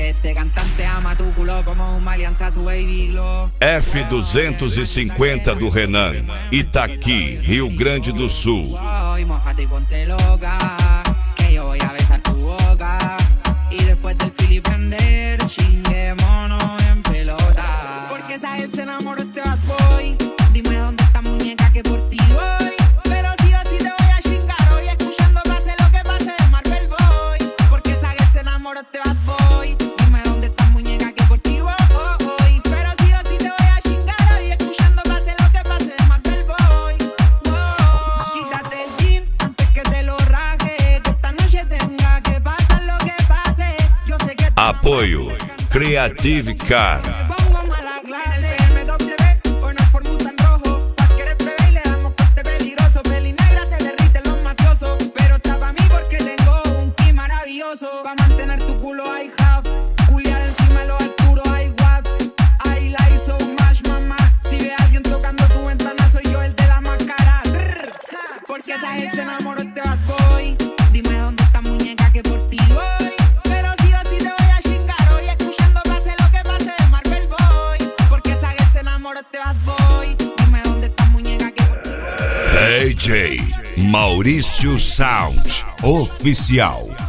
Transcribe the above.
Este cantante ama tu culo como un maleante a su baby glow. F250 do Renan, Itaqui, Rio Grande do Sul. Y mojate y ponte loca, que yo voy a besar tu boca. Y después del fili prender, chinguémonos en pelota. Porque esa él se enamoró este bad boy. Dime dónde está muñeca que por ti voy. Pero sí o sí te voy a chingar hoy, escuchando pase lo que pase de Marvel Boy. Porque esa él se enamoró este bad boy. Dime dónde está muñeca que por ti voy. Pero sí o sí te voy a chingar hoy, escuchando pase lo que pase de Marvel Boy. Quítate el jean antes que te lo raje, que esta noche tenga que pasar lo que pase. Yo sé que Apoio Creative Car. pongo mala clase. MW, hoy nos formamos tan rojo. Cualquier bebé y le damos corte peligroso. Peli negra se derriten los mafiosos. Pero está pa' mí porque tengo un ki maravilloso. Pa' mantener tu culo I have. Culiar encima de los Arturo I what. I like so much, mamá. Si ve a alguien tocando tu ventana, soy yo el de la máscara. Porque esa gente se enamoró este bad boy. Dime dónde está muñeca que por ti voy. Pero sí o sí te voy a chingar hoy, escuchando pase lo que pase de Marvel Boy. Porque esa gente se enamoró este bad boy. Dime dónde está muñeca que por ti voy. DJ Maurício Sound Oficial.